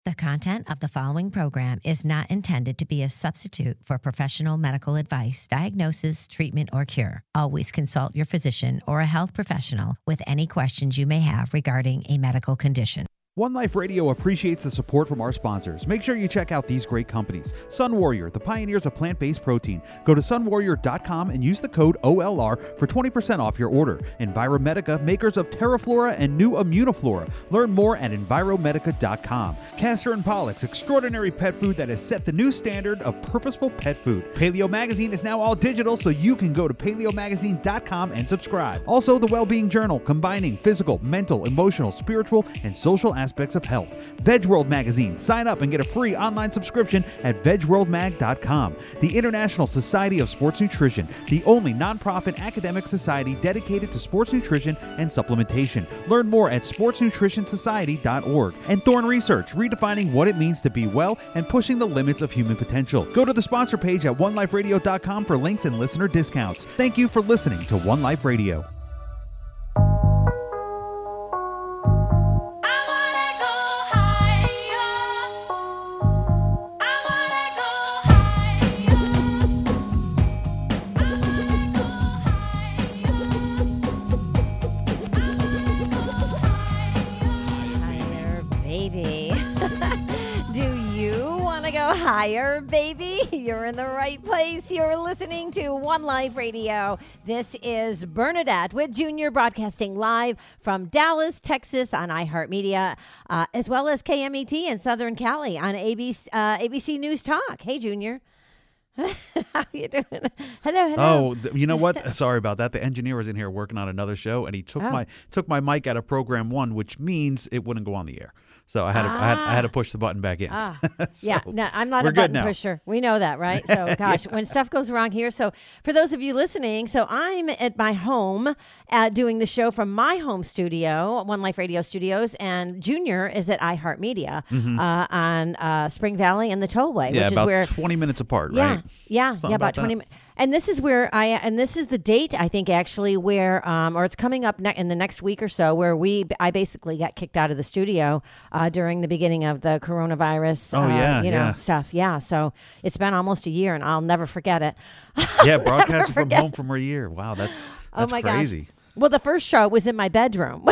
The content of the following program is not intended to be a substitute for professional medical advice, diagnosis, treatment, or cure. Always consult your physician or a health professional with any questions you may have regarding a medical condition. One Life Radio appreciates the support from our sponsors. Make sure you check out these great companies. Sun Warrior, the pioneers of plant-based protein. Go to sunwarrior.com and use the code OLR for 20% off your order. Enviromedica, makers of TerraFlora and new Immunoflora. Learn more at enviromedica.com. Castor and Pollux, extraordinary pet food that has set the new standard of purposeful pet food. Paleo Magazine is now all digital, so you can go to paleomagazine.com and subscribe. Also, the Wellbeing Journal, combining physical, mental, emotional, spiritual, and social aspects of health. Veg World Magazine. Sign up and get a free online subscription at vegworldmag.com. The International Society of Sports Nutrition, the only nonprofit academic society dedicated to sports nutrition and supplementation. Learn more at sportsnutritionsociety.org. And Thorne Research, redefining what it means to be well and pushing the limits of human potential. Go to the sponsor page at oneliferadio.com for links and listener discounts. Thank you for listening to One Life Radio. Higher, baby. You're in the right place. You're listening to One Life Radio. This is Bernadette with Junior, broadcasting live from Dallas, Texas on iHeartMedia, as well as KMET in Southern Cali on ABC News Talk. Hey, Junior. How you doing? Hello. Oh, you know what? Sorry about that. The engineer was in here working on another show, and he took my mic out of program 1, which means it wouldn't go on the air. So I had to push the button back in. So yeah, no, I'm not a button pusher. We know that, right? So gosh, when stuff goes wrong here. So for those of you listening, so I'm at my home doing the show from my home studio, One Life Radio Studios, and Junior is at iHeartMedia on Spring Valley and the Tollway, which is where 20 minutes apart, yeah, right? Yeah, about 20 minutes. And this is where and this is the date, I think, actually, where, or it's coming up in the next week or so, where I basically got kicked out of the studio during the beginning of the coronavirus, stuff. Yeah, so it's been almost a year, and I'll never forget it. Yeah, broadcasting from home for a year. Wow, that's crazy. Gosh. Well, the first show was in my bedroom.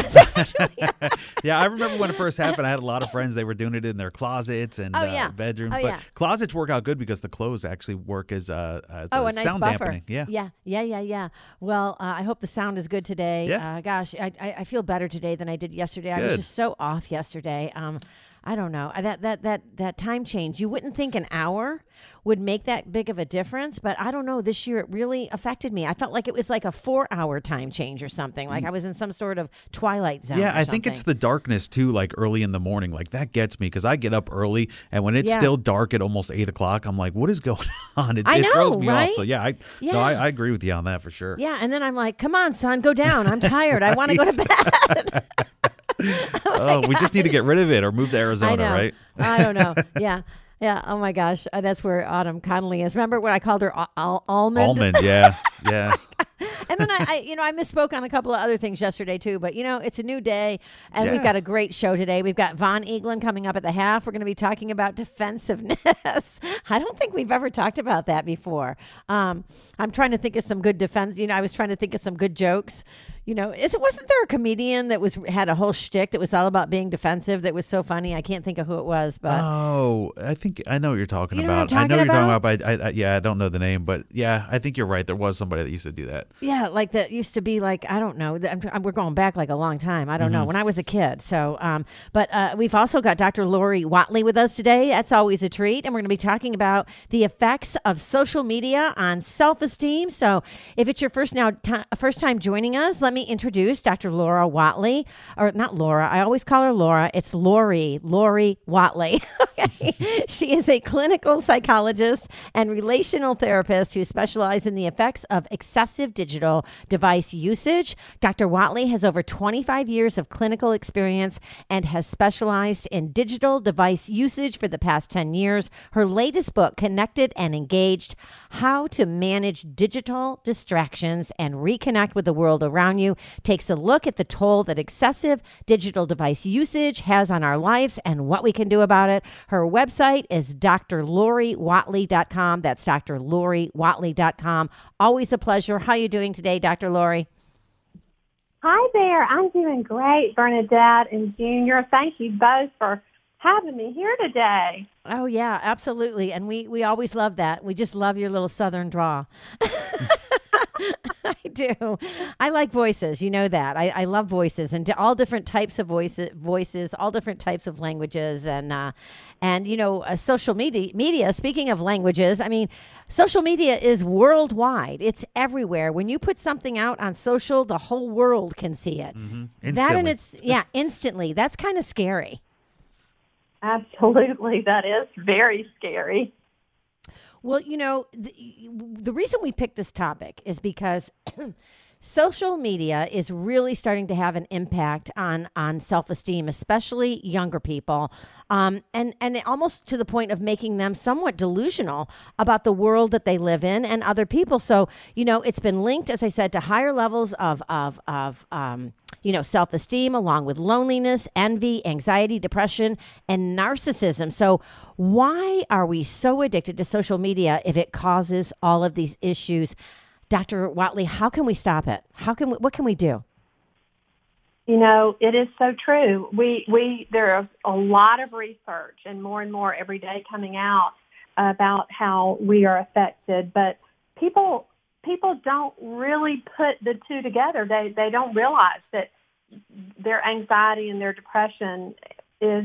Yeah, I remember when it first happened. I had a lot of friends. They were doing it in their closets and bedrooms. But closets work out good because the clothes actually work as a nice sound buffer. dampening. Yeah. Well, I hope the sound is good today. Yeah. Gosh, I feel better today than I did yesterday. I was just so off yesterday. I don't know. That time change. You wouldn't think an hour would make that big of a difference, but I don't know. This year it really affected me. I felt like it was like a 4-hour time change or something. Like I was in some sort of twilight zone. Yeah, I think it's the darkness too, like early in the morning. Like that gets me because I get up early, and when it's still dark at almost 8 o'clock, I'm like, what is going on? It throws me off. So I agree with you on that for sure. Yeah, and then I'm like, come on, son, go down. I'm tired. I want to go to bed. We just need to get rid of it or move to Arizona, right? I don't know. Yeah. Oh my gosh, that's where Autumn Connolly is. Remember when I called her Almond? Almond, yeah. And then I misspoke on a couple of other things yesterday too. But it's a new day, and we've got a great show today. We've got Von Eaglin coming up at the half. We're going to be talking about defensiveness. I don't think we've ever talked about that before. I'm trying to think of some good defense. I was trying to think of some good jokes. Wasn't there a comedian that had a whole shtick that was all about being defensive that was so funny? I can't think of who it was, but I think I know what you're talking about. I know what you're talking about, but I don't know the name, but I think you're right. There was somebody that used to do that. Yeah, like that used to be like, I don't know. We're going back like a long time. I don't know, when I was a kid. So, but we've also got Dr. Lori Whatley with us today. That's always a treat, and we're going to be talking about the effects of social media on self-esteem. So, if it's your first time joining us, let me introduce Dr. Laura Whatley, or not Laura. I always call her Laura. It's Lori Whatley. She is a clinical psychologist and relational therapist who specializes in the effects of excessive digital device usage. Dr. Whatley has over 25 years of clinical experience and has specialized in digital device usage for the past 10 years. Her latest book, Connected and Engaged: How to Manage Digital Distractions and Reconnect with the World Around You, takes a look at the toll that excessive digital device usage has on our lives and what we can do about it. Her website is drloriwhatley.com. That's drloriwhatley.com. Always a pleasure. How are you doing today, Dr. Lori? Hi there. I'm doing great, Bernadette and Junior. Thank you both for having me here today. Oh, yeah, absolutely. And we always love that. We just love your little Southern draw. I do. I like voices. You know that. I love voices and all different types of voices, all different types of languages. And social media, speaking of languages, I mean, social media is worldwide. It's everywhere. When you put something out on social, the whole world can see it. Mm-hmm. That and instantly. That's kind of scary. Absolutely. That is very scary. Well, the reason we picked this topic is because social media is really starting to have an impact on self-esteem, especially younger people, and almost to the point of making them somewhat delusional about the world that they live in and other people. So, it's been linked, as I said, to higher levels of self-esteem, along with loneliness, envy, anxiety, depression, and narcissism. So why are we so addicted to social media if it causes all of these issues? Dr. Whatley, how can we stop it? What can we do? It is so true. There is a lot of research and more every day coming out about how we are affected, but people don't really put the two together. They don't realize that their anxiety and their depression is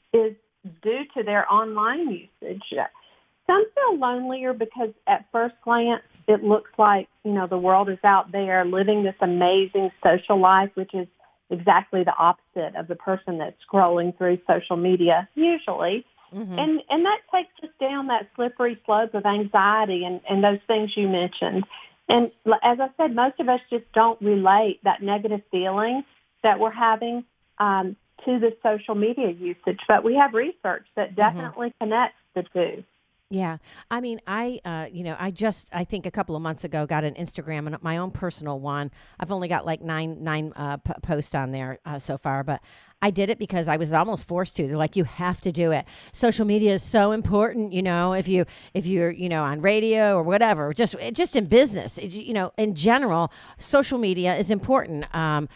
due to their online usage. Some feel lonelier because at first glance it looks like, the world is out there living this amazing social life, which is exactly the opposite of the person that's scrolling through social media usually. Mm-hmm. And that takes us down that slippery slope of anxiety and those things you mentioned. And as I said, most of us just don't relate that negative feeling that we're having to the social media usage. But we have research that definitely connects the two. Yeah. I mean, I think a couple of months ago got an Instagram, and my own personal one. I've only got like nine posts on there so far, but I did it because I was almost forced to. They're like, you have to do it. Social media is so important, if you're on radio or whatever, just in business, in general, social media is important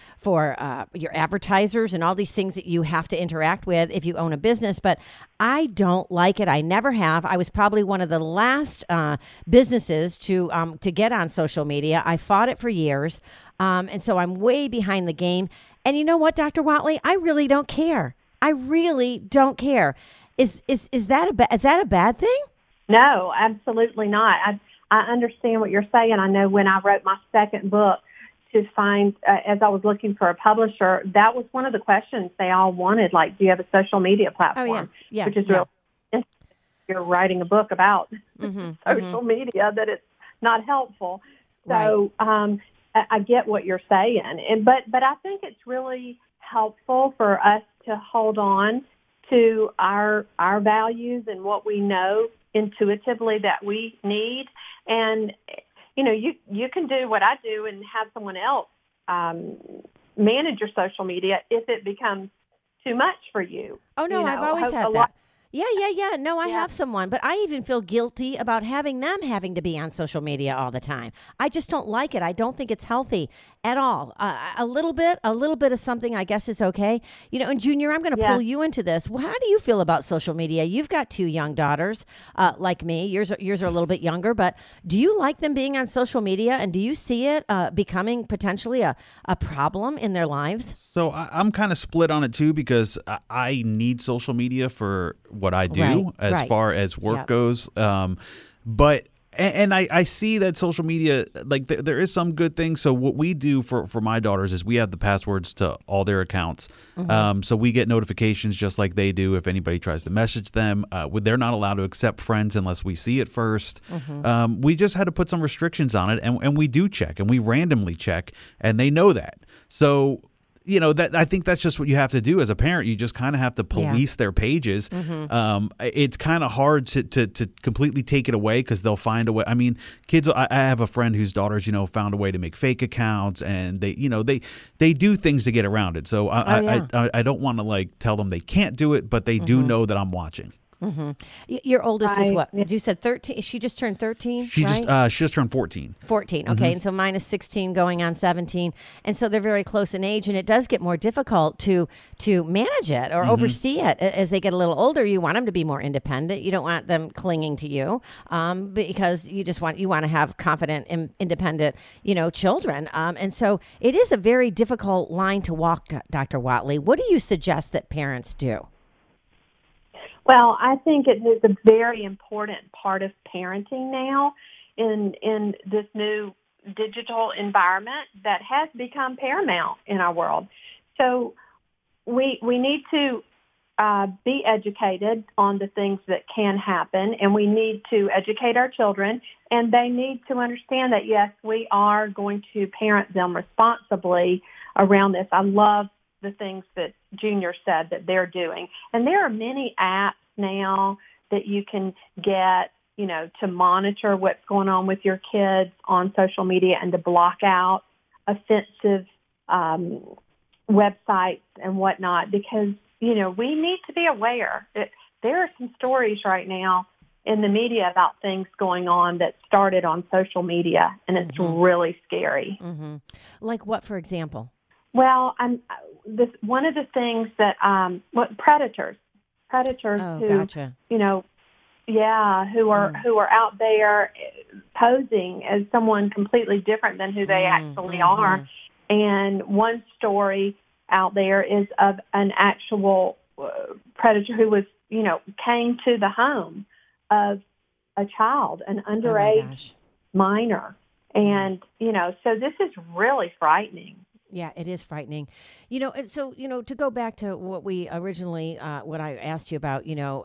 for your advertisers and all these things that you have to interact with if you own a business. But I don't like it. I never have. I was probably one of the last businesses to get on social media. I fought it for years. And so I'm way behind the game. And you know what, Dr. Whatley? I really don't care. I really don't care. Is that a bad thing? No, absolutely not. I understand what you're saying. I know when I wrote my second book to find, as I was looking for a publisher, that was one of the questions they all wanted. Like, do you have a social media platform? Oh, yeah. Which is really interesting. You're writing a book about social media, that it's not helpful. So, right. I get what you're saying, but I think it's really helpful for us to hold on to our values and what we know intuitively that we need. And you can do what I do and have someone else manage your social media if it becomes too much for you. Oh no, I've always had that. Yeah. No, I have someone, but I even feel guilty about having them having to be on social media all the time. I just don't like it. I don't think it's healthy at all. A little bit of something, I guess, is okay. And Junior, I'm going to pull you into this. Well, how do you feel about social media? You've got 2 young daughters, like me. Yours are a little bit younger, but do you like them being on social media, and do you see it becoming potentially a problem in their lives? So I'm kind of split on it too, because I need social media for what I do as far as work goes. But And I see that social media, like there is some good things. So what we do for my daughters is we have the passwords to all their accounts. So we get notifications just like they do if anybody tries to message them. They're not allowed to accept friends unless we see it first. We just had to put some restrictions on it, and we do check, and we randomly check, and they know that. So that I think that's just what you have to do as a parent. You just kind of have to police their pages. It's kind of hard to completely take it away because they'll find a way. I mean, kids. I have a friend whose daughters, found a way to make fake accounts, and they do things to get around it. So I don't want to tell them they can't do it, but they do know that I'm watching. Your oldest is what? You said 13. She just turned 13. She just turned 14. 14. Okay, and so mine is 16, going on 17, and so they're very close in age, and it does get more difficult to manage it or oversee it as they get a little older. You want them to be more independent. You don't want them clinging to you, because you want to have confident, independent, children. And so it is a very difficult line to walk, Dr. Whatley. What do you suggest that parents do? Well, I think it is a very important part of parenting now in this new digital environment that has become paramount in our world. So we need to be educated on the things that can happen, and we need to educate our children, and they need to understand that, yes, we are going to parent them responsibly around this. I love the things that Junior said that they're doing. And there are many apps now that you can get, to monitor what's going on with your kids on social media and to block out offensive websites and whatnot, because, we need to be aware. There are some stories right now in the media about things going on that started on social media, and it's really scary. Like what, for example? Well, one of the things that predators who gotcha. Who are out there posing as someone completely different than who they actually are. And one story out there is of an actual predator who was came to the home of a child, an underage minor, and so this is really frightening. Yeah, it is frightening. And so, to go back to what we originally, what I asked you about,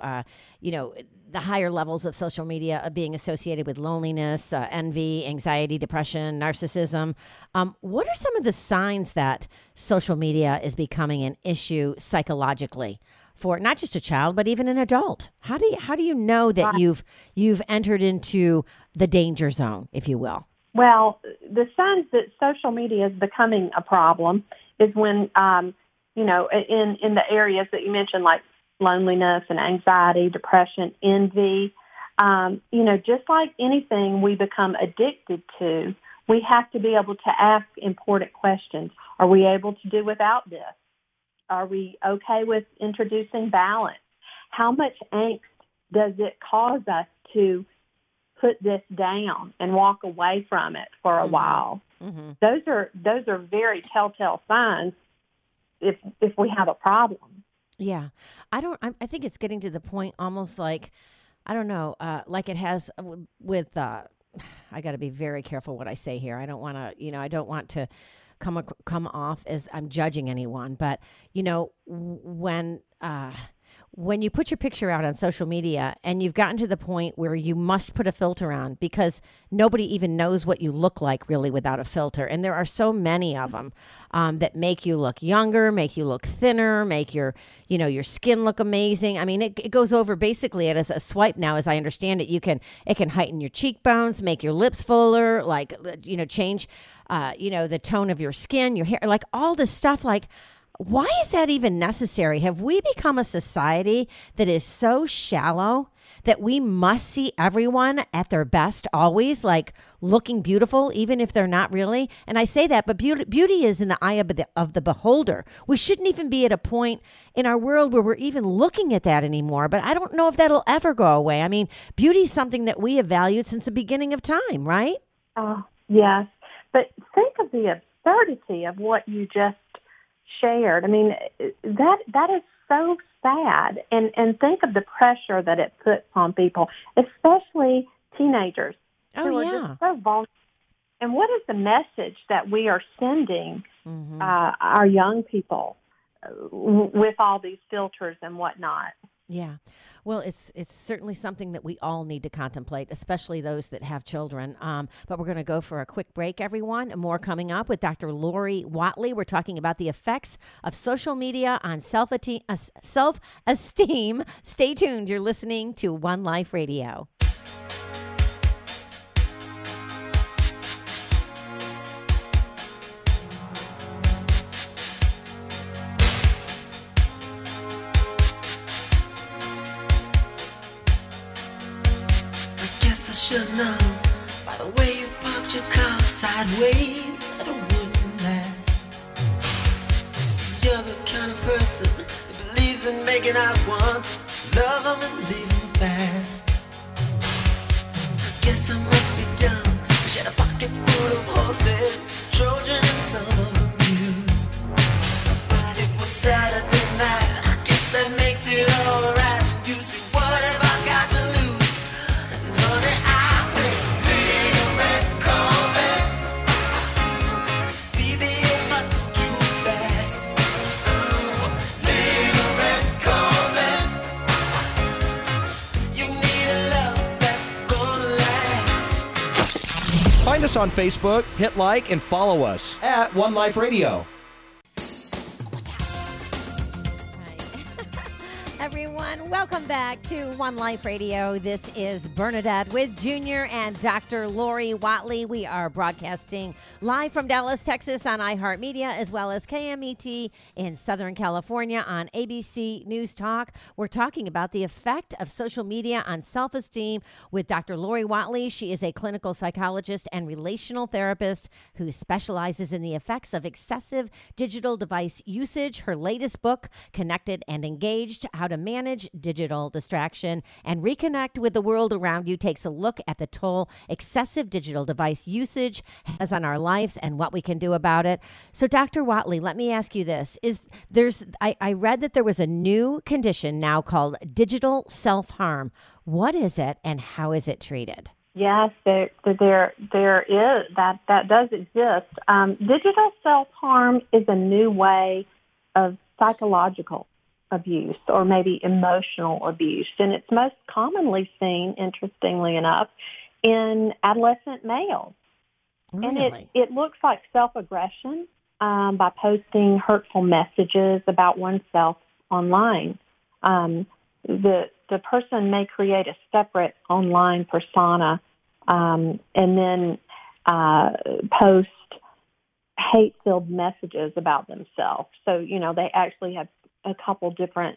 the higher levels of social media being associated with loneliness, envy, anxiety, depression, narcissism. What are some of the signs that social media is becoming an issue psychologically for not just a child, but even an adult? How do you know that you've entered into the danger zone, if you will? Well, the signs that social media is becoming a problem is when, in the areas that you mentioned, like loneliness and anxiety, depression, envy, just like anything we become addicted to, we have to be able to ask important questions. Are we able to do without this? Are we okay with introducing balance? How much angst does it cause us to put this down and walk away from it for a while? Those are very telltale signs if we have a problem. Yeah. I think it's getting to the point almost like, I don't know, like it has with, I got to be very careful what I say here. I don't want to, I don't want to come off as I'm judging anyone, but when you put your picture out on social media and you've gotten to the point where you must put a filter on because nobody even knows what you look like really without a filter. And there are so many of them that make you look younger, make you look thinner, make your skin look amazing. I mean, it goes over basically as a swipe now, as I understand it. It can heighten your cheekbones, make your lips fuller, change, the tone of your skin, your hair, like all this stuff. Like, why is that even necessary? Have we become a society that is so shallow that we must see everyone at their best always, like looking beautiful, even if they're not really? And I say that, but beauty is in the eye of the beholder. We shouldn't even be at a point in our world where we're even looking at that anymore. But I don't know if that'll ever go away. I mean, beauty is something that we have valued since the beginning of time, right? Yes. But think of the absurdity of what you just shared. I mean, that is so sad. And think of the pressure that it puts on people, especially teenagers. Oh, who are yeah. just so vulnerable. And what is the message that we are sending our young people with all these filters and whatnot? Yeah. Well, it's certainly something that we all need to contemplate, especially those that have children. But we're going to go for a quick break, everyone. More coming up with Dr. Lori Whatley. We're talking about the effects of social media on self-esteem. Stay tuned. You're listening to One Life Radio. Should know by the way you parked your car sideways that it wouldn't last. See, you're the kind of person that believes in making out once, love them and leave them fast. I guess I must be dumb, 'cause you had a pocket full of horses, Trojan and some of them used. But it was Saturday night, I guess that makes it alright. You see, what have I got to lose? Find us on Facebook, hit like, and follow us at One Life Radio. Everyone, welcome back to One Life Radio. This is Bernadette with Junior and Dr. Lori Whatley. We are broadcasting live from Dallas, Texas on iHeartMedia, as well as KMET in Southern California on ABC News Talk. We're talking about the effect of social media on self-esteem with Dr. Lori Whatley. She is a clinical psychologist and relational therapist who specializes in the effects of excessive digital device usage. Her latest book, Connected and Engaged, How to Manage Digital Distraction and Reconnect with the World Around You, takes a look at the toll excessive digital device usage has on our lives and what we can do about it. So, Dr. Whatley, let me ask you this. I read that there was a new condition now called digital self-harm. What is it and how is it treated? Yes, there is that does exist. Digital self-harm is a new way of psychological abuse or maybe emotional abuse, and it's most commonly seen, interestingly enough, in adolescent males. Really? And it looks like self-aggression by posting hurtful messages about oneself online. The person may create a separate online persona and then post hate-filled messages about themselves. So, they actually have a couple different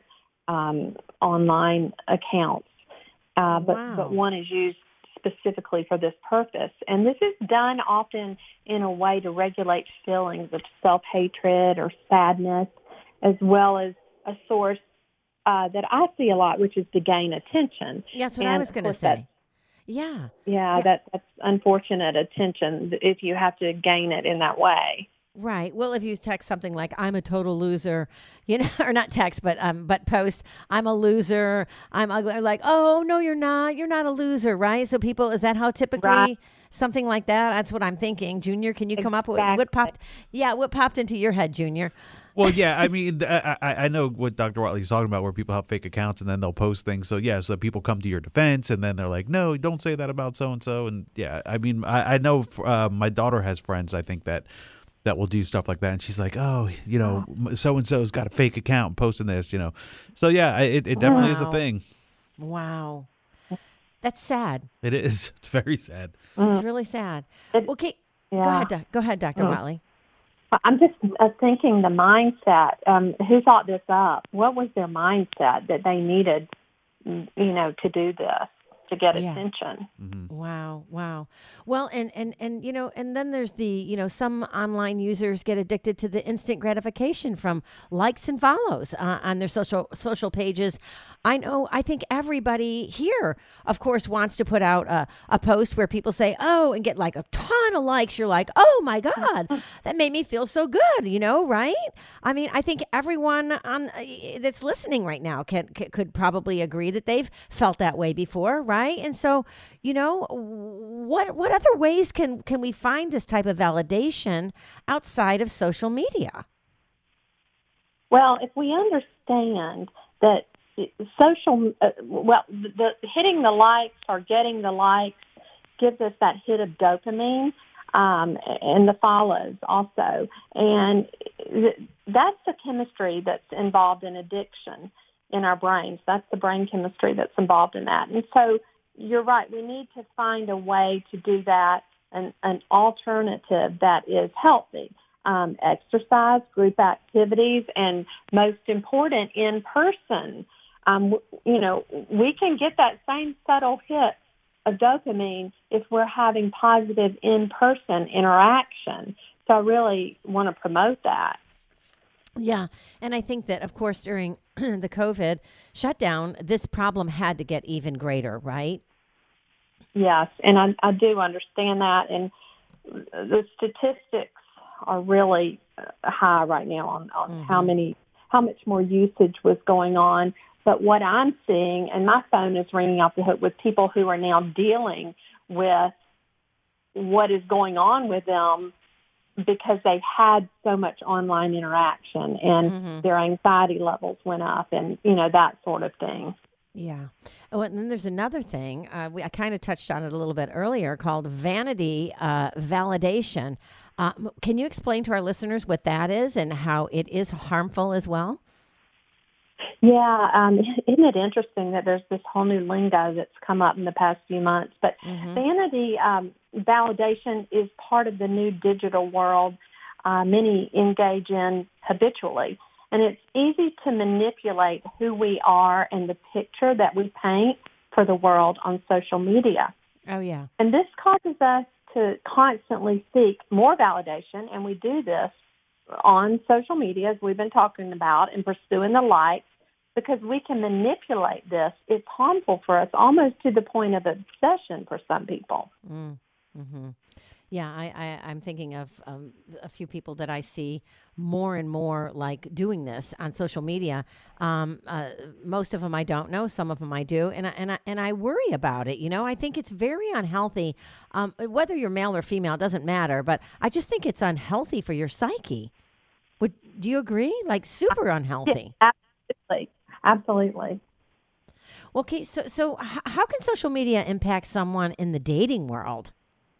online accounts, but one is used specifically for this purpose. And this is done often in a way to regulate feelings of self-hatred or sadness, as well as a source that I see a lot, which is to gain attention. Yeah, that's what I was going to say. Yeah, that's unfortunate attention if you have to gain it in that way. Right. Well, if you text something like "I'm a total loser," or not text, but post "I'm a loser," I'm ugly, like, "Oh no, you're not. You're not a loser," right? So people, is that how typically something like that? That's what I'm thinking. Junior, can you come up with what popped? Yeah, what popped into your head, Junior? Well, yeah, I mean, I know what Dr. Whatley's talking about, where people have fake accounts and then they'll post things. So, yeah, so people come to your defense and then they're like, no, don't say that about so-and-so. And, yeah, I mean, I know my daughter has friends, I think, that will do stuff like that. And she's like, oh, so-and-so's got a fake account posting this, So, yeah, it definitely is a thing. Wow. That's sad. It is. It's very sad. It's really sad. Okay. Yeah. Go ahead, Dr. Whatley. I'm just thinking the mindset. Who thought this up? What was their mindset that they needed, to do this, to get attention? Mm-hmm. Wow. Well, and then there's the, some online users get addicted to the instant gratification from likes and follows on their social pages. I think everybody here, of course, wants to put out a post where people say, oh, and get like a ton of likes. You're like, oh my God, that made me feel so good, right? I mean, I think everyone that's listening right now could probably agree that they've felt that way before, right? And so, what other ways can we find this type of validation outside of social media? Well, if we understand that the hitting the likes or getting the likes gives us that hit of dopamine, and the follows also. And that's the chemistry that's involved in addiction in our brains. That's the brain chemistry that's involved in that. And so you're right. We need to find a way to do that, an alternative that is healthy. Exercise, group activities, and most important, in person. We can get that same subtle hit of dopamine if we're having positive in-person interaction. So I really want to promote that. Yeah. And I think that, of course, during the COVID shutdown, this problem had to get even greater, right? Yes. And I do understand that. And the statistics are really high right now on how much more usage was going on. But what I'm seeing, and my phone is ringing off the hook with people who are now dealing with what is going on with them because they've had so much online interaction and their anxiety levels went up and, that sort of thing. Yeah. Oh, and then there's another thing. I kind of touched on it a little bit earlier called vanity validation. Can you explain to our listeners what that is and how it is harmful as well? Yeah. Isn't it interesting that there's this whole new lingo that's come up in the past few months? But vanity validation is part of the new digital world many engage in habitually. And it's easy to manipulate who we are and the picture that we paint for the world on social media. Oh, yeah. And this causes us to constantly seek more validation, and we do this on social media, as we've been talking about, and pursuing the likes, because we can manipulate this. It's harmful for us, almost to the point of obsession for some people. Mm-hmm. Yeah, I'm thinking of a few people that I see more and more like doing this on social media. Most of them I don't know, some of them I do, and I worry about it. I think it's very unhealthy. Whether you're male or female, it doesn't matter. But I just think it's unhealthy for your psyche. Do you agree? Like super unhealthy. Yeah, absolutely. Okay, so how can social media impact someone in the dating world?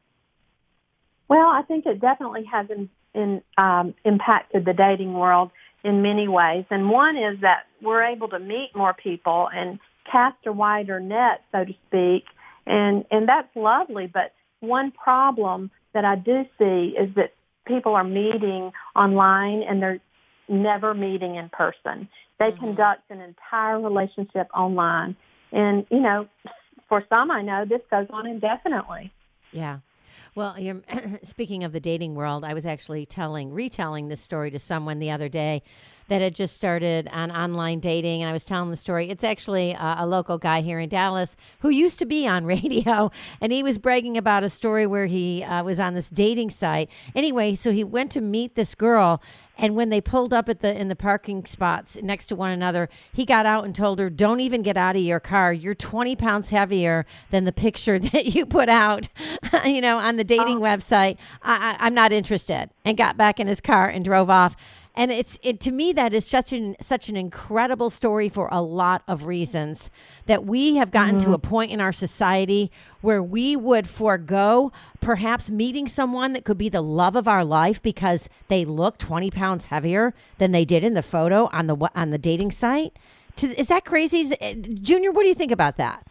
Well, I think it definitely has impacted the dating world in many ways. And one is that we're able to meet more people and cast a wider net, so to speak. And that's lovely. But one problem that I do see is that people are meeting online and they're never meeting in person. They conduct an entire relationship online. And, for some I know this goes on indefinitely. Yeah. Well, speaking of the dating world, I was actually retelling this story to someone the other day that had just started on online dating. And I was telling the story. It's actually a local guy here in Dallas who used to be on radio. And he was bragging about a story where he was on this dating site. Anyway, so he went to meet this girl. And when they pulled up in the parking spots next to one another, he got out and told her, "Don't even get out of your car. You're 20 pounds heavier than the picture that you put out, on the dating website. I'm not interested." And got back in his car and drove off. And to me, that is such an incredible story for a lot of reasons, that we have gotten to a point in our society where we would forego perhaps meeting someone that could be the love of our life because they look 20 pounds heavier than they did in the photo on the dating site. Is that crazy? Junior, what do you think about that?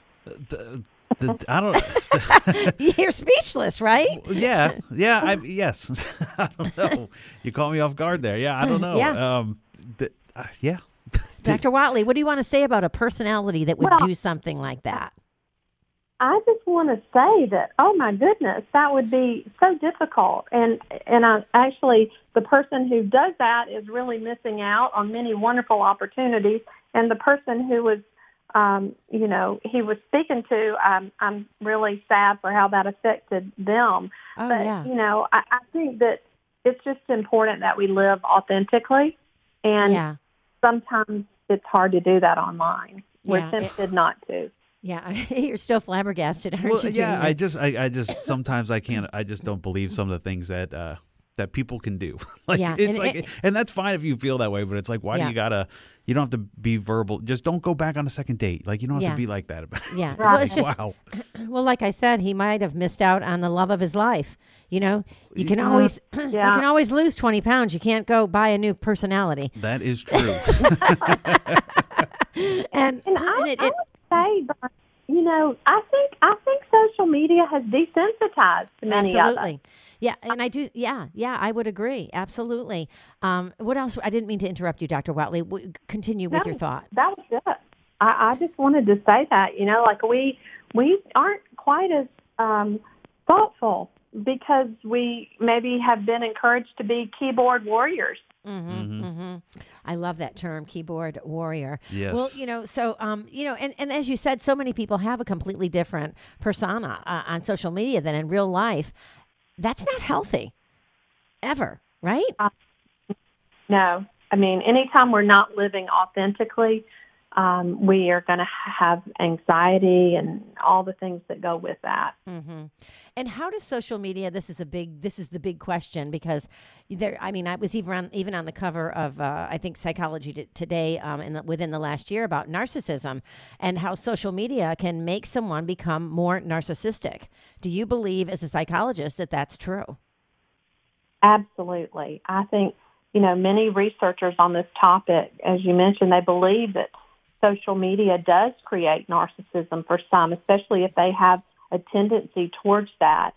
I don't. You're speechless, right? Yeah. Yes. I don't know. You caught me off guard there. Yeah, I don't know. Yeah. Yeah. Dr. Whatley, what do you want to say about a personality that would do something like that? I just want to say that, oh my goodness, that would be so difficult. And actually, the person who does that is really missing out on many wonderful opportunities. And the person who was he was speaking to, I'm really sad for how that affected them. Oh, but, yeah. I think that it's just important that we live authentically. And sometimes it's hard to do that online. We're tempted not to. Yeah, you're still flabbergasted, aren't Well, you? yeah, Junior? I just sometimes I can't. I just don't believe some of the things that that people can do. Like Yeah, it's and and that's fine if you feel that way. But it's like, why do Yeah. you gotta? You don't have to be verbal. Just don't go back on a second date. Like you don't have Yeah. to be like that about. Yeah. Right. Well, it's just Wow. well, like I said, he might have missed out on the love of his life. You know, you can always you can always lose 20 pounds. You can't go buy a new personality. That is true. And I would say, Vern, you know, I think social media has desensitized many of us. absolutely. Yeah, and I do. Yeah, I would agree. Absolutely. What else? I didn't mean to interrupt you, Dr. Watley. Continue with your thought. That was it. I just wanted to say that, you know, like we aren't quite as thoughtful because we maybe have been encouraged to be keyboard warriors. I love that term, keyboard warrior. Yes. Well, you know, so you know, and as you said, so many people have a completely different persona on social media than in real life. That's not healthy, ever, right? No, I mean, anytime we're not living authentically, we are going to have anxiety and all the things that go with that. And how does social media? This is the big question because there. I mean, I was even on the cover of I think Psychology Today within the last year about narcissism and how social media can make someone become more narcissistic. Do you believe, as a psychologist, that that's true? Absolutely. I think, you know, many researchers on this topic, as you mentioned, they believe that social media does create narcissism for some, especially if they have a tendency towards that.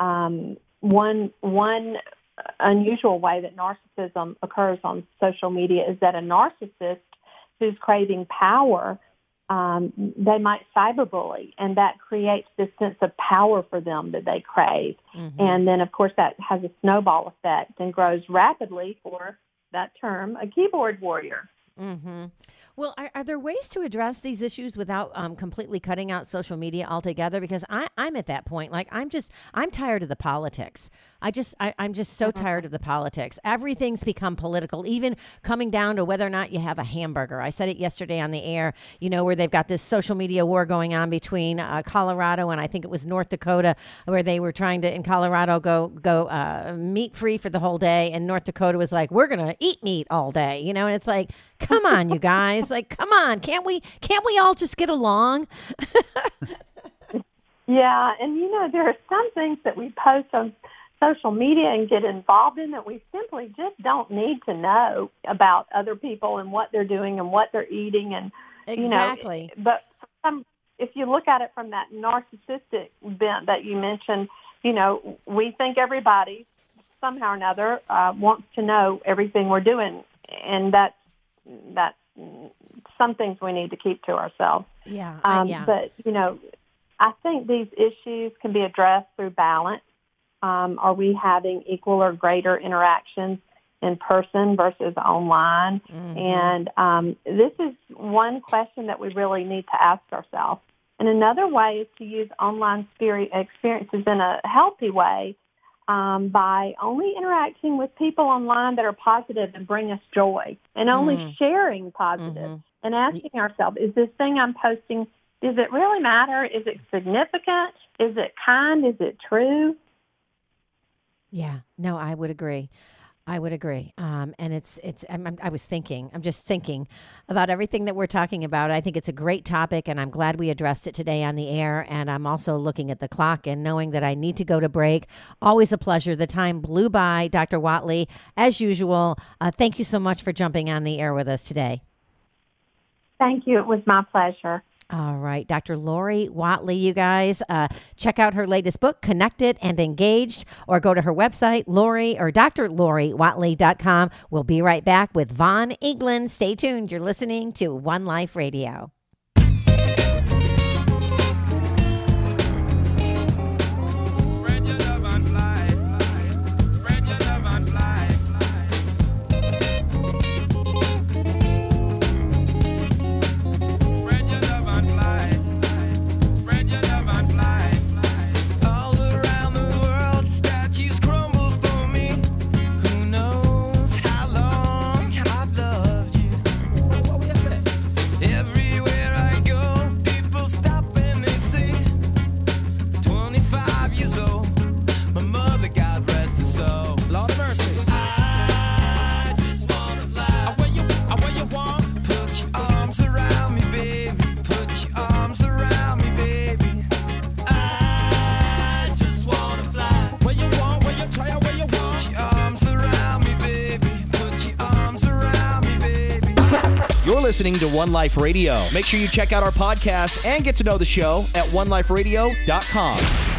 One unusual way that narcissism occurs on social media is that a narcissist who's craving power, they might cyberbully, and that creates this sense of power for them that they crave. And then, of course, that has a snowball effect and grows rapidly for that term, a keyboard warrior. Well, are there ways to address these issues without completely cutting out social media altogether? Because I'm at that point. Like, I'm tired of the politics. I'm just so tired of the politics. Everything's become political, even coming down to whether or not you have a hamburger. I said it yesterday on the air, you know, where they've got this social media war going on between Colorado and I think it was North Dakota, where they were trying to, in Colorado, go meat free for the whole day. And North Dakota was like, we're going to eat meat all day, you know, and it's like, come on, you guys, like, come on. Can't we all just get along? Yeah. And, you know, there are some things that we post on social media and get involved in that we simply just don't need to know about other people and what they're doing and what they're eating. And, Exactly. you know, but if you look at it from that narcissistic bent that you mentioned, you know, we think everybody somehow or another wants to know everything we're doing. And that's some things we need to keep to ourselves. Yeah. But, you know, I think these issues can be addressed through balance. Are we having equal or greater interactions in person versus online? And this is one question that we really need to ask ourselves. And another way is to use online experiences in a healthy way by only interacting with people online that are positive and bring us joy, and only sharing positive and asking ourselves, is this thing I'm posting, does it really matter? Is it significant? Is it kind? Is it true? Yeah, no, I would agree. And I'm just thinking about everything that we're talking about. I think it's a great topic, and I'm glad we addressed it today on the air. And I'm also looking at the clock and knowing that I need to go to break. Always a pleasure. The time blew by, Dr. Watley, as usual. Thank you so much for jumping on the air with us today. Thank you. It was my pleasure. All right. Dr. Lori Watley, you guys, check out her latest book, Connected and Engaged, or go to her website, drloriwatley.com. We'll be right back with Von Eaglin. Stay tuned. You're listening to One Life Radio. Everywhere listening to One Life Radio. Make sure you check out our podcast and get to know the show at oneliferadio.com.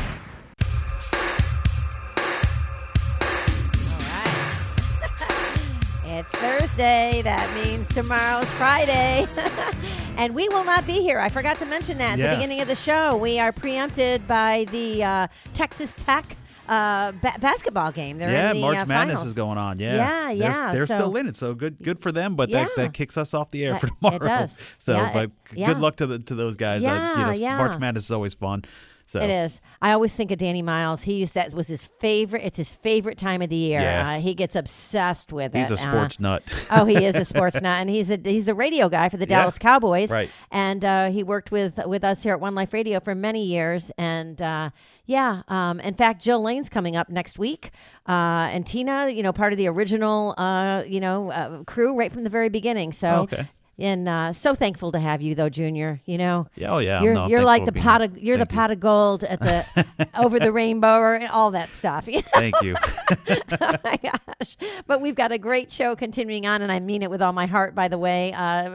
It's Thursday. That means tomorrow's Friday. And we will not be here. I forgot to mention that at the beginning of the show. We are preempted by the Texas Tech basketball game. They're in the March Madness finals. is going on. So They're still in it. So good for them. But that kicks us off the air for tomorrow. It does. So, good luck to those guys. March Madness is always fun. So. It is. I always think of Danny Miles. That was his favorite. It's his favorite time of the year. Yeah. He gets obsessed with it. He's a sports nut. Oh, he is a sports nut, and he's a radio guy for the Dallas Cowboys. Right. And he worked with us here at One Life Radio for many years. And in fact, Jill Lane's coming up next week, and Tina, part of the original, crew right from the very beginning. So. Okay. And so thankful to have you, though, Junior. Oh yeah. You're like the pot of gold at the over the rainbow or all that stuff. Thank you. Oh my gosh! But we've got a great show continuing on, and I mean it with all my heart. By the way,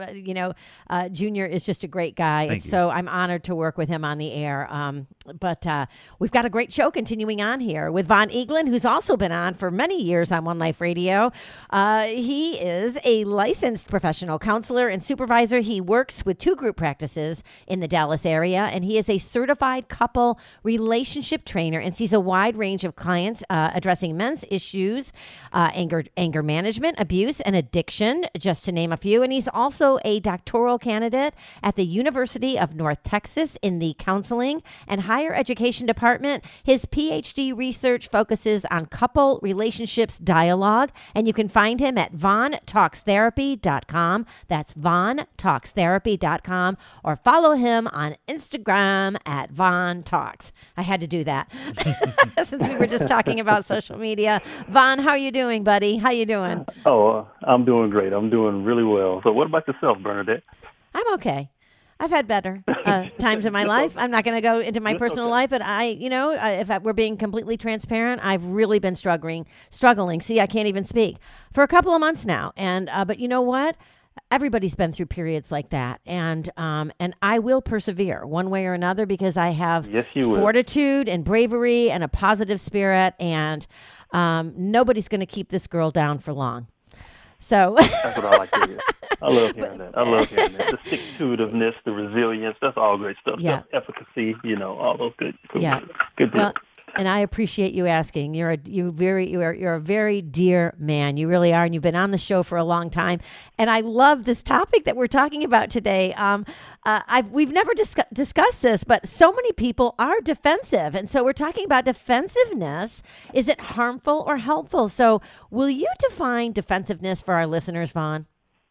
Junior is just a great guy, so I'm honored to work with him on the air. But we've got a great show continuing on here with Von Eaglin, who's also been on for many years on One Life Radio. He is a licensed professional counselor and supervisor. He works with 2 group practices in the Dallas area, and he is a certified couple relationship trainer and sees a wide range of clients addressing men's issues, anger management, abuse, and addiction, just to name a few. And he's also a doctoral candidate at the University of North Texas in the counseling and higher education department. His PhD research focuses on couple relationships dialogue, and you can find him at vontalkstherapy.com. That's vontalkstherapy.com, or follow him on Instagram at Von Talks. I had to do that since we were just talking about social media. Von, how are you doing, buddy? How you doing? Oh, I'm doing great. I'm doing really well. So what about yourself, Bernadette? I'm okay. I've had better times in my life. I'm not going to go into my personal life, but if we're being completely transparent, I've really been struggling. See, I can't even speak for a couple of months now. And but you know what? Everybody's been through periods like that, and I will persevere one way or another because I have fortitude and bravery and a positive spirit, and nobody's going to keep this girl down for long. So that's what I like to hear. I love hearing that. The stick-to-itiveness, the resilience, that's all great stuff. Yeah. Efficacy, all those good well, deals. And I appreciate you asking. You're a very dear man. You really are, and you've been on the show for a long time. And I love this topic that we're talking about today. We've never discussed this, but so many people are defensive, and so we're talking about defensiveness. Is it harmful or helpful? So, will you define defensiveness for our listeners, Vaughn?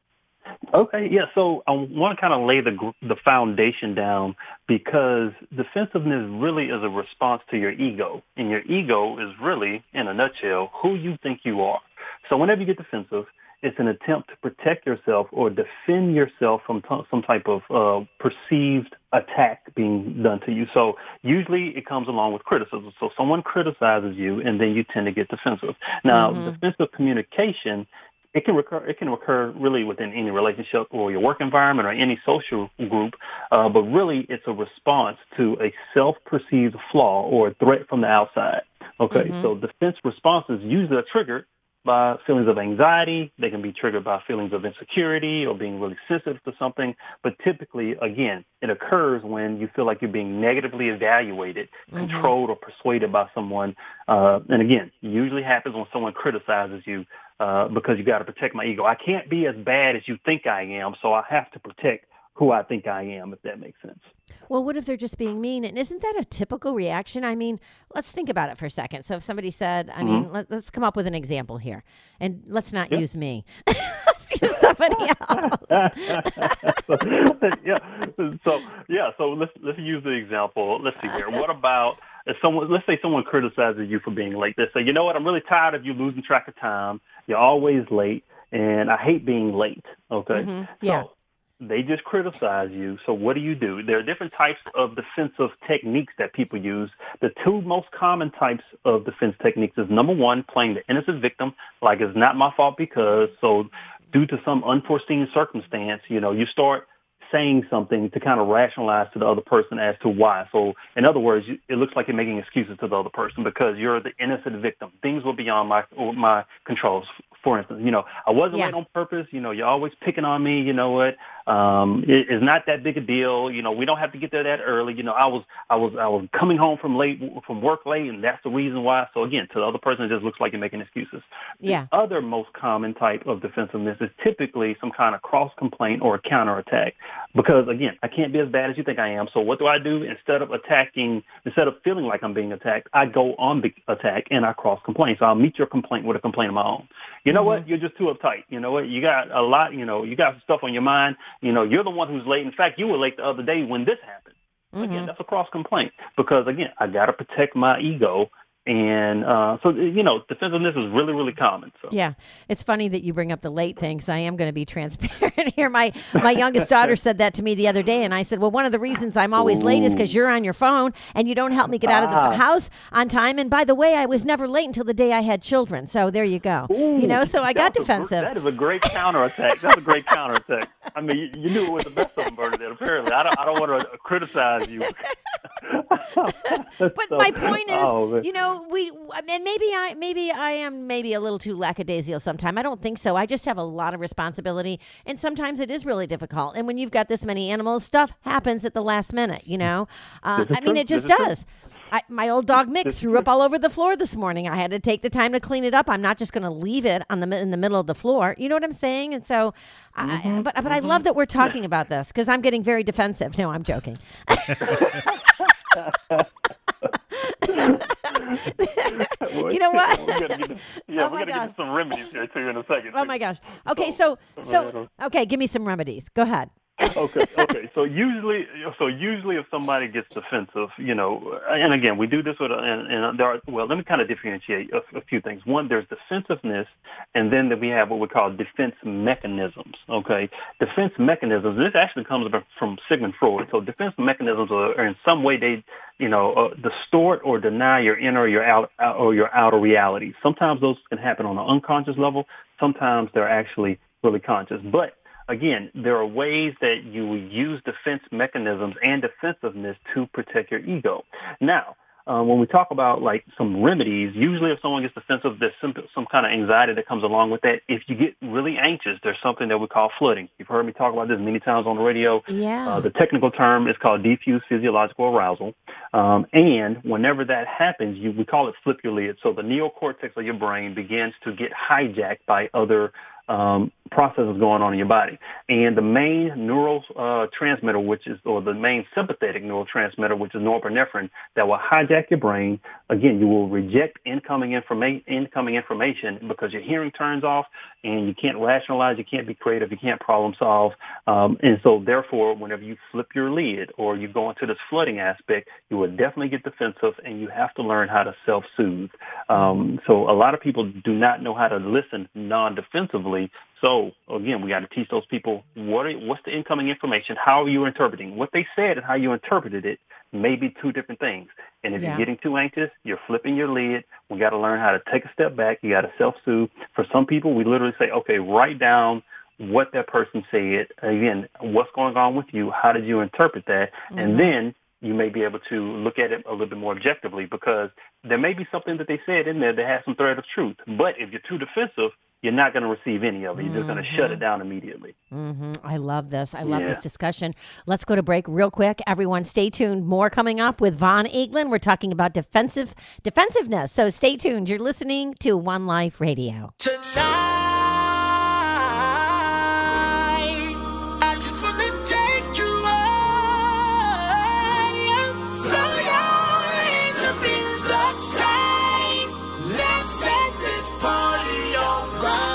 Okay, yeah. So I want to kind of lay the foundation down, because defensiveness really is a response to your ego, and your ego is really, in a nutshell, who you think you are. So whenever you get defensive, it's an attempt to protect yourself or defend yourself from some type of perceived attack being done to you. So usually it comes along with criticism. So someone criticizes you, and then you tend to get defensive. Now, defensive communication, it can occur really within any relationship or your work environment or any social group, but really it's a response to a self-perceived flaw or a threat from the outside. Okay, so defense responses usually are triggered by feelings of anxiety. They can be triggered by feelings of insecurity or being really sensitive to something. But typically, again, it occurs when you feel like you're being negatively evaluated, controlled, or persuaded by someone. And again, it usually happens when someone criticizes you, because you got to protect my ego. I can't be as bad as you think I am, so I have to protect who I think I am, if that makes sense. Well, what if they're just being mean? And isn't that a typical reaction? I mean, let's think about it for a second. So if somebody said, let's come up with an example here, and let's not use me. Let's use somebody else. So let's use the example. Let's see here. What about let's say someone criticizes you for being late. They say, you know what, I'm really tired of you losing track of time. You're always late, and I hate being late. Okay? So they just criticize you. So what do? There are different types of defensive techniques that people use. The 2 most common types of defense techniques is, number 1, playing the innocent victim, like it's not my fault because. So due to some unforeseen circumstance, you start saying something to kind of rationalize to the other person as to why. So in other words, it looks like you're making excuses to the other person because you're the innocent victim. Things were beyond my controls. For instance, I wasn't late on purpose. You're always picking on me. You know what? It's not that big a deal. We don't have to get there that early. I was coming home from work late, and that's the reason why. So again, to the other person, it just looks like you're making excuses. Yeah. The other most common type of defensiveness is typically some kind of cross complaint or a counterattack. Because again, I can't be as bad as you think I am. So what do I do? Instead of feeling like I'm being attacked, I go on the attack and I cross complain. So I'll meet your complaint with a complaint of my own. You know what? You're just too uptight. You know what? You got a lot, you got some stuff on your mind. You're the one who's late. In fact, you were late the other day when this happened. Again, that's a cross complaint because again, I got to protect my ego. And so, defensiveness is really, really common. So. Yeah. It's funny that you bring up the late thing because I am going to be transparent here. My youngest daughter said that to me the other day. And I said, well, one of the reasons I'm always late is because you're on your phone and you don't help me get out of the house on time. And by the way, I was never late until the day I had children. So there you go. So I got defensive. That is a great counterattack. That's a great counterattack. I mean, you knew it was the best of them, Bernadette, apparently. I don't want to criticize you. But my point is, and maybe I am a little too lackadaisical sometimes. I don't think so. I just have a lot of responsibility, and sometimes it is really difficult. And when you've got this many animals, stuff happens at the last minute. It just does. My old dog Mick threw up all over the floor this morning. I had to take the time to clean it up. I'm not just going to leave it in the middle of the floor. You know what I'm saying? And so, but I love that we're talking about this because I'm getting very defensive. No, I'm joking. You know what? We're going to get some remedies here too in a second. Oh my gosh. Okay, so give me some remedies. Go ahead. Okay. So usually if somebody gets defensive, and again, we do this with, and there are, let me kind of differentiate a few things. One, there's defensiveness, and then we have what we call defense mechanisms. Okay. Defense mechanisms, this actually comes from Sigmund Freud. So defense mechanisms are in some way they, distort or deny your inner or your outer reality. Sometimes those can happen on an unconscious level. Sometimes they're actually really conscious. But again, there are ways that you will use defense mechanisms and defensiveness to protect your ego. Now, when we talk about like some remedies, usually if someone gets defensive, there's some kind of anxiety that comes along with that. If you get really anxious, there's something that we call flooding. You've heard me talk about this many times on the radio. Yeah. The technical term is called diffuse physiological arousal. And whenever that happens, we call it flip your lid. So the neocortex of your brain begins to get hijacked by other processes going on in your body. And the main transmitter, or the main sympathetic neurotransmitter, which is norepinephrine, that will hijack your brain. Again, you will reject incoming information because your hearing turns off and you can't rationalize, you can't be creative, you can't problem solve. And so therefore, whenever you flip your lid or you go into this flooding aspect, you will definitely get defensive and you have to learn how to self-soothe. So a lot of people do not know how to listen non-defensively. So, again, we got to teach those people what's the incoming information, how are you interpreting. What they said and how you interpreted it may be two different things. And if you're getting too anxious, you're flipping your lid. We got to learn how to take a step back. You got to self-soothe. For some people, we literally say, okay, write down what that person said. Again, what's going on with you? How did you interpret that? Mm-hmm. And then you may be able to look at it a little bit more objectively because there may be something that they said in there that has some thread of truth. But if you're too defensive, you're not going to receive any of it. You're just going to shut it down immediately. Mm-hmm. I love this. I love this discussion. Let's go to break real quick. Everyone stay tuned. More coming up with Von Eaglin. We're talking about defensiveness. So stay tuned. You're listening to One Life Radio. Tonight, I just want to take you away. Fly up in the sky. Let's set this party off right.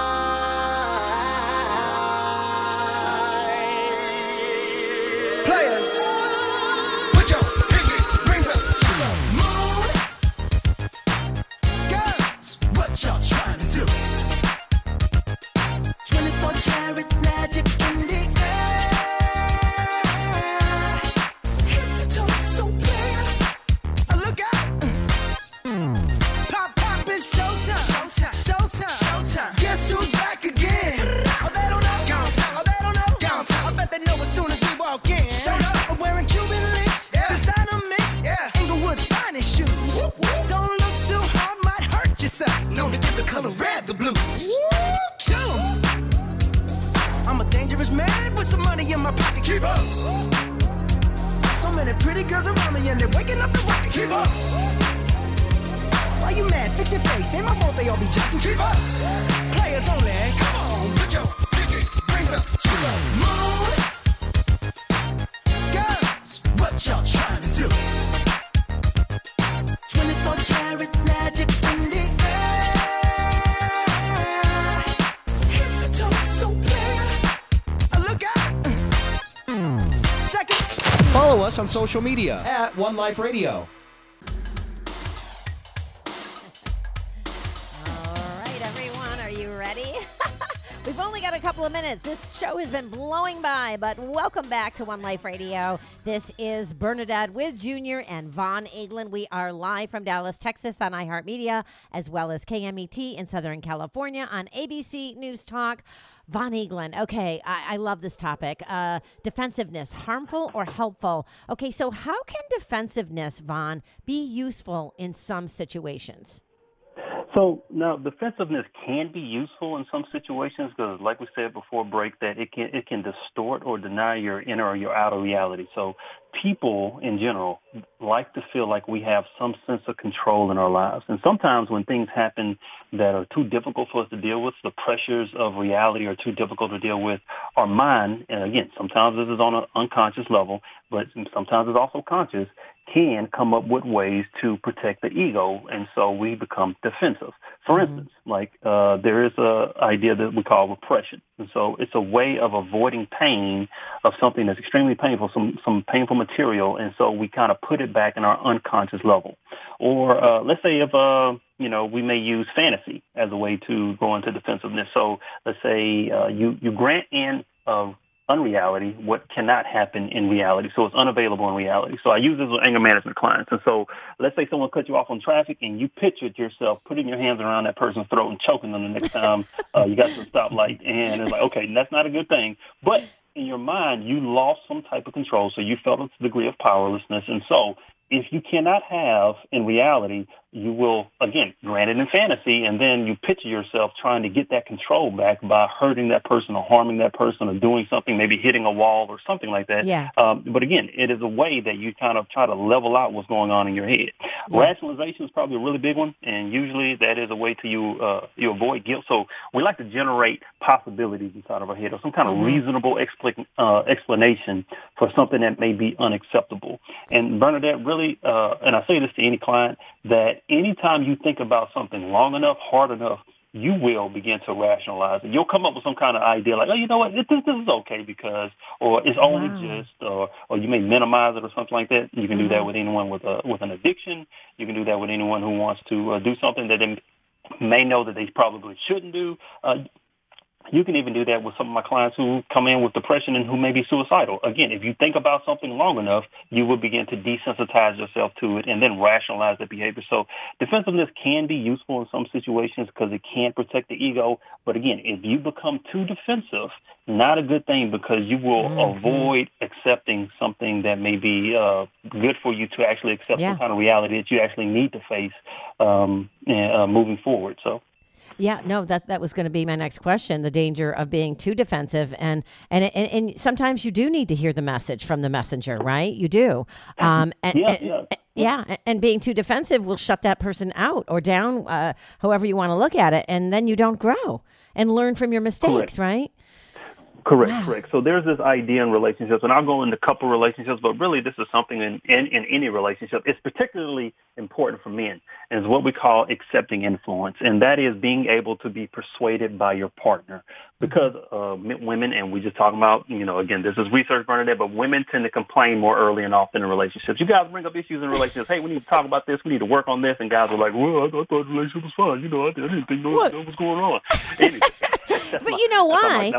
Players, put your pinky rings up to the moon. Girls, what y'all trying to do? girls around me and they're waking up the rocket. Keep up. Why you mad? Fix your face. Ain't my fault they all be jacking. Keep up. Players only. Come on, put your pinky rings up to the moon. Girls, what y'all trying to do? 24 karat magic in the air. Head to toe, so clear. Look out. Second. Follow us on social media at One Life Radio. All right, everyone, are you ready? We've only got a couple of minutes. This show has been blowing by, but welcome back to One Life Radio. This is Bernadette with Junior and Von Eaglin. We are live from Dallas, Texas on iHeartMedia, as well as KMET in Southern California on ABC News Talk. Von Eaglin, okay, I love this topic. Defensiveness, harmful or helpful? Okay, so how can defensiveness, Von, be useful in some situations? So now defensiveness can be useful in some situations because, like we said before break, that it can distort or deny your inner or your outer reality. So people in general like to feel like we have some sense of control in our lives. And sometimes when things happen that are too difficult for us to deal with, the pressures of reality are too difficult to deal with, our mind, and again, sometimes this is on an unconscious level, but sometimes it's also conscious, can come up with ways to protect the ego, and so we become defensive. For instance, like there is a idea that we call repression, and so it's a way of avoiding pain of something that's extremely painful, some painful material, and so we kind of put it back in our unconscious level. Or let's say if we may use fantasy as a way to go into defensiveness. So let's say you grant in of unreality what cannot happen in reality. So it's unavailable in reality. So I use this with anger management clients. And so let's say someone cut you off on traffic and you pictured yourself putting your hands around that person's throat and choking them the next time you got to the stoplight. And it's like, okay, that's not a good thing. But in your mind, you lost some type of control. So you felt a degree of powerlessness. And so if you cannot have in reality, you will, again, grant it in fantasy, and then you picture yourself trying to get that control back by hurting that person or harming that person or doing something, maybe hitting a wall or something like that. Yeah. But again, it is a way that you kind of try to level out what's going on in your head. Yeah. Rationalization is probably a really big one, and usually that is a way to you avoid guilt. So we like to generate possibilities inside of our head or some kind of reasonable explanation for something that may be unacceptable. And Bernadette, really, and I say this to any client, that anytime you think about something long enough, hard enough, you will begin to rationalize it. You'll come up with some kind of idea like, oh, you know what, this is okay because, or it's only just, or you may minimize it or something like that. You can do that with anyone with an addiction. You can do that with anyone who wants to do something that they may know that they probably shouldn't do. You can even do that with some of my clients who come in with depression and who may be suicidal. Again, if you think about something long enough, you will begin to desensitize yourself to it and then rationalize the behavior. So defensiveness can be useful in some situations because it can protect the ego. But again, if you become too defensive, not a good thing because you will avoid accepting something that may be good for you to actually accept some kind of reality that you actually need to face moving forward. So. Yeah, no, that was going to be my next question, the danger of being too defensive. And sometimes you do need to hear the message from the messenger, right? You do. And being too defensive will shut that person out or down, however you want to look at it. And then you don't grow and learn from your mistakes, right? Correct. So there's this idea in relationships, and I'll go into a couple relationships, but really this is something in any relationship. It's particularly important for men, and it's what we call accepting influence, and that is being able to be persuaded by your partner. Because women, and we just talking about, again, this is research, Bernadette, but women tend to complain more early and often in relationships. You guys bring up issues in relationships. Hey, we need to talk about this. We need to work on this. And guys are like, well, I thought the relationship was fine. I didn't think what was going on. Anyway, but you know why?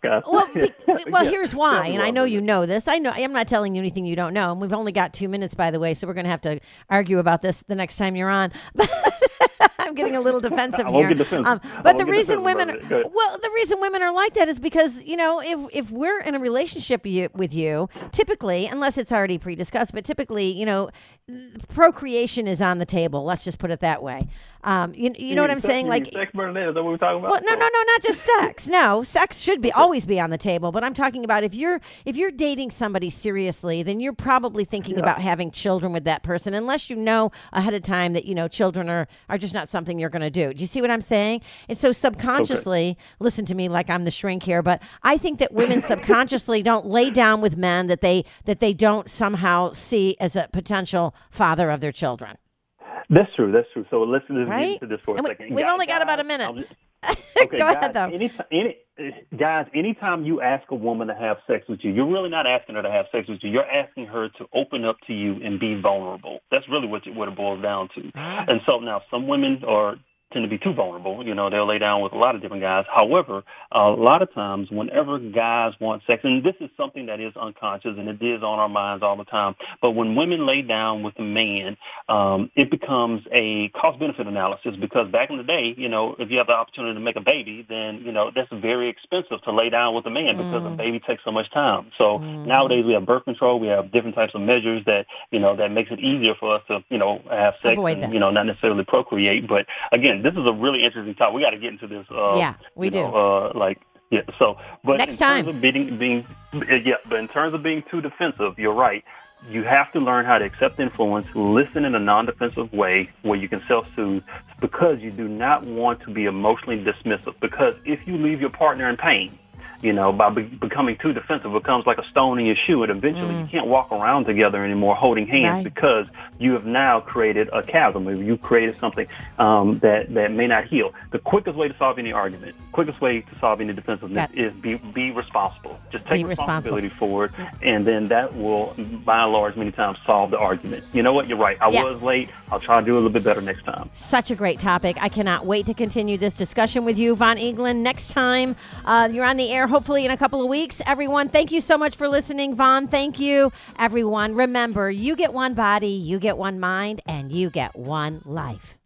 Here's why. And I know you know this. I know I'm not telling you anything you don't know. And we've only got 2 minutes, by the way, so we're going to have to argue about this the next time you're on. I'm getting a little defensive here. But the reason women are like that is because, if we're in a relationship with you, typically, unless it's already pre-discussed, but typically, procreation is on the table. Let's just put it that way. You know what I'm saying? Like sex, Bernadette, is that what we're talking about? Well, no, not just sex. No, sex should be always be on the table. But I'm talking about if you're dating somebody seriously, then you're probably thinking about having children with that person, unless you know ahead of time that children are just not something you're going to do. Do you see what I'm saying? And so subconsciously, listen to me like I'm the shrink here, but I think that women subconsciously don't lay down with men that they don't somehow see as a potential father of their children. That's true. So let's get into this for a second. We've only got about a minute. Okay, Go ahead, though. Anytime you ask a woman to have sex with you, you're really not asking her to have sex with you. You're asking her to open up to you and be vulnerable. That's really what it boils down to. And so now some women tend to be too vulnerable. They'll lay down with a lot of different guys. However, a lot of times whenever guys want sex, and this is something that is unconscious and it is on our minds all the time, but when women lay down with a man, it becomes a cost-benefit analysis, because back in the day, if you have the opportunity to make a baby, then, that's very expensive to lay down with a man because a baby takes so much time. So nowadays we have birth control. We have different types of measures that, that makes it easier for us to, have sex and, not necessarily procreate. But again, this is a really interesting topic. We got to get into this. We do. So, but next time, but in terms of being too defensive, you're right. You have to learn how to accept influence, listen in a non-defensive way where you can self-soothe, because you do not want to be emotionally dismissive. Because if you leave your partner in pain, by becoming too defensive, it becomes like a stone in your shoe, and eventually you can't walk around together anymore holding hands, because you have now created a chasm. You created something that may not heal. The quickest way to solve any argument, quickest way to solve any defensiveness is be responsible. Just take responsibility for it, and then that will, by and large, many times solve the argument. You know what? You're right. I was late. I'll try to do a little bit better next time. Such a great topic. I cannot wait to continue this discussion with you, Von Eaglin. Next time you're on the air, hopefully in a couple of weeks. Everyone, thank you so much for listening. Von, thank you. Everyone, remember, you get one body, you get one mind, and you get one life.